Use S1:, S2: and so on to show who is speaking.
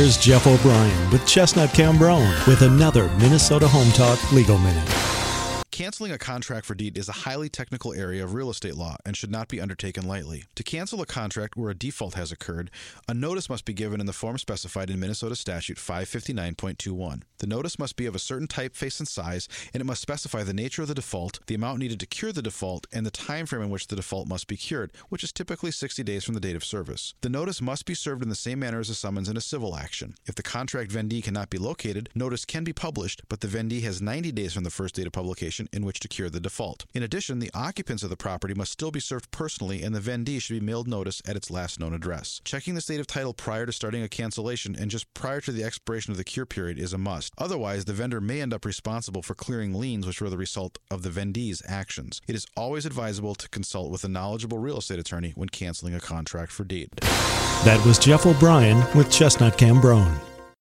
S1: Here's Jeff O'Brien with Chestnut Cambrone with another Minnesota Home Talk Legal Minute.
S2: Canceling a contract for deed is a highly technical area of real estate law and should not be undertaken lightly. To cancel a contract where a default has occurred, a notice must be given in the form specified in Minnesota Statute 559.21. The notice must be of a certain typeface and size, and it must specify the nature of the default, the amount needed to cure the default, and the time frame in which the default must be cured, which is typically 60 days from the date of service. The notice must be served in the same manner as a summons in a civil action. If the contract vendee cannot be located, notice can be published, but the vendee has 90 days from the first date of publication in which to cure the default. In addition, the occupants of the property must still be served personally, and the vendee should be mailed notice at its last known address. Checking the state of title prior to starting a cancellation and just prior to the expiration of the cure period is a must. Otherwise, the vendor may end up responsible for clearing liens which were the result of the vendee's actions. It is always advisable to consult with a knowledgeable real estate attorney when canceling a contract for deed.
S1: That was Jeff O'Brien with Chestnut Cambrone.